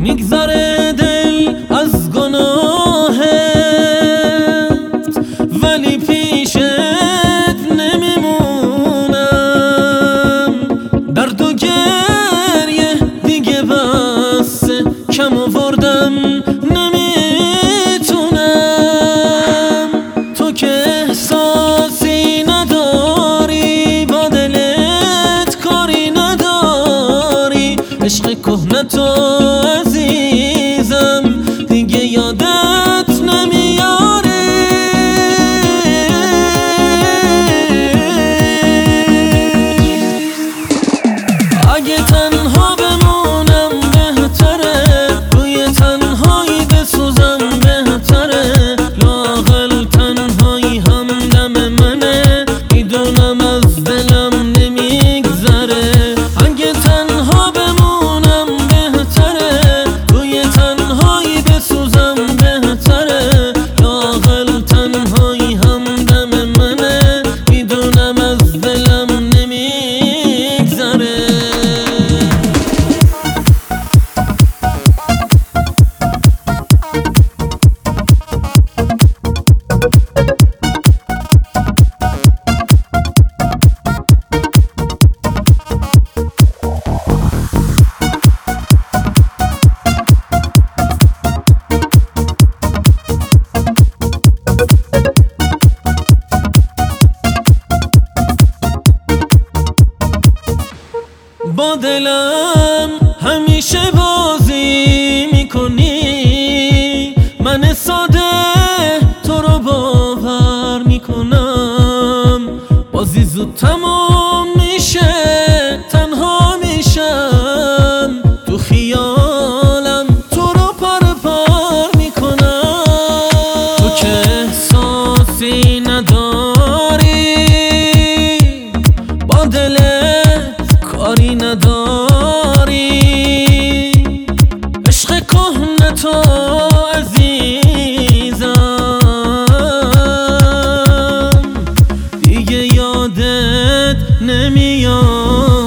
میگذره دل از گناهت ولی پیشت نمیمونم. درد و گریه دیگه بسه، کم آوردم نمیتونم. تو که احساسی نداری، با دلت کاری نداری، عشق کهنه تو عزیزم دیگه یادت نمیاره. اگه تنها بمونم بهتره، روی تنهایی بسوزم بهتره. لااقل تنهایی همدم منه، میدونم از دلم نمیگذره. اگه تنها بمونم بهتره، روی تنهایی بسوزم بهتره. لااقل تنهایی همدم منه، میدونم از دلم نمیگذره. با دلم همیشه بازی میکنی، من ساده تو رو باور میکنم. بازی زود تمام میشه، تنها میشم تو خیالم، تو رو پر میکنم. تو که احساسی نداری، با دلت کاری نداری، عشق کهنه تو عزیزم دیگه یادت نمیاد.